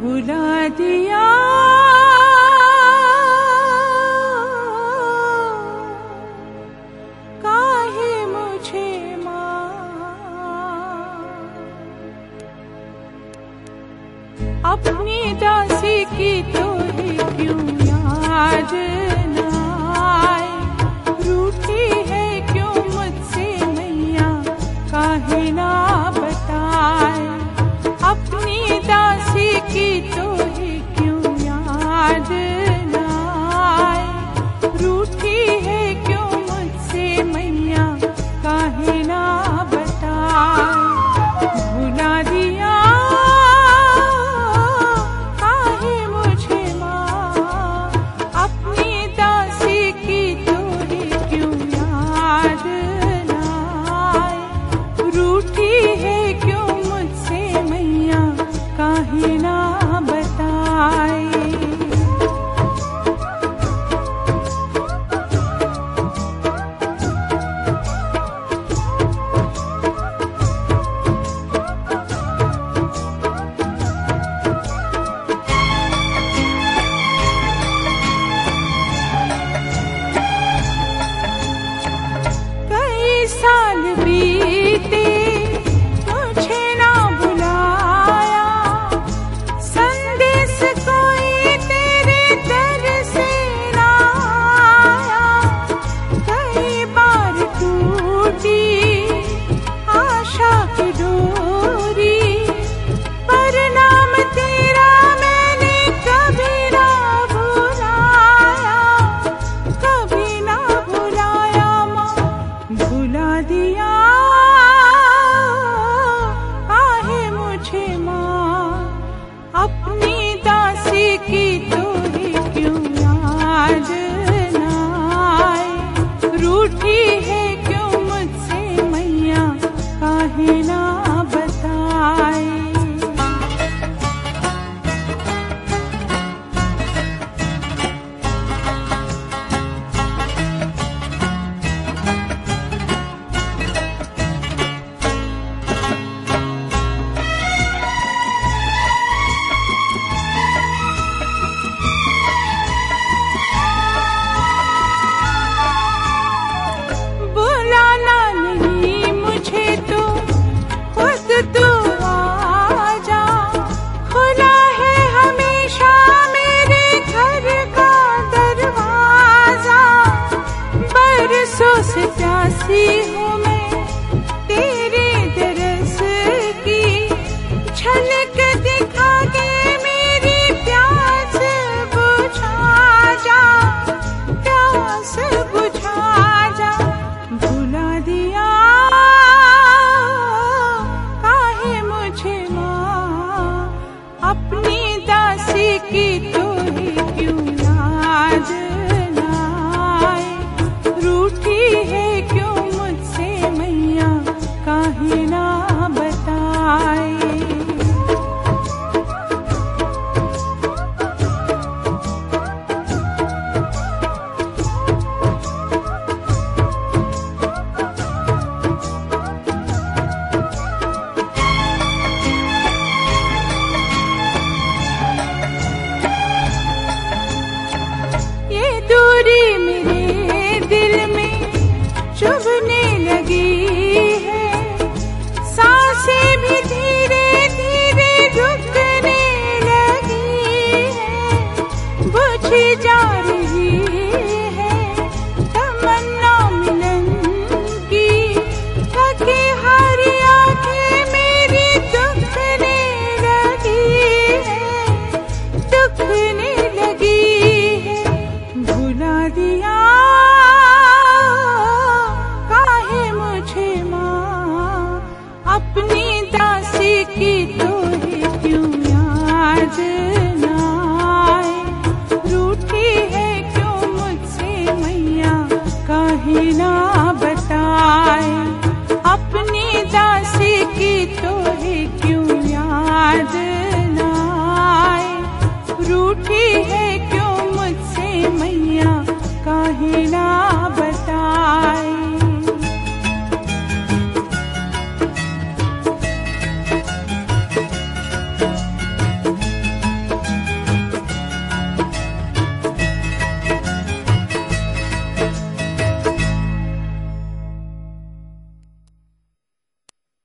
भुला दिया काहे मुझे माँ, अपनी दासी की तोहे क्यों याद न आए, रूठी है क्यों मुझसे मैया काहे ना बताए, अपनी दासी की तोहे क्यों याद न आए, रूठी है क्यों मुझसे मैया काहे ना बताए, भुला दिया काहे मुझे माँ, अपनी दासी की तोहे क्यों याद न आए, रूठी है क्यों मुझसे मैया काहे ना बताए। कई साल बीते मुझे ना बुलाया, संदेश कोई तेरे दर से ना आया, कई बार टूटी आशा की डोरी, पर नाम तेरा मैंने कभी ना भुलाया, कभी ना भुलाया माँ, भुला दिया काहे मुझे माँ, अपनी दासी की तोहे क्यों याद न आए, रूठी है क्यों मुझसे मैया काहे ना बताए। बुलाना नहीं मुझे तो खुद तू आजा, खुला है हमेशा मेरे घर का दरवाजा, बरसों से प्यासी हूँ मैं तेरे दरस की, झलक दिखा के मेरी प्यास बुझा जा, प्यास बुझा जा, भुला दिया काहे मुझे माँ, अपनी दासी की तोहे क्यों याद न आए, रूठी है क्यों मुझसे मैया काहे ना बताए। ये दूरी मेरे दिल में चुभने लगी है, सांसें भी धीरे धीरे रुकने लगी है, बुझी जा रही है तमन्ना मिलन की, थकी हारी आंखें मेरी दुखने लगी है, दुखने लगी है, भुला दिया काहे मुझे माँ, अपनी दासी की तोहे क्यों याद न आए, रूठी है क्यों मुझसे मैया काहे ना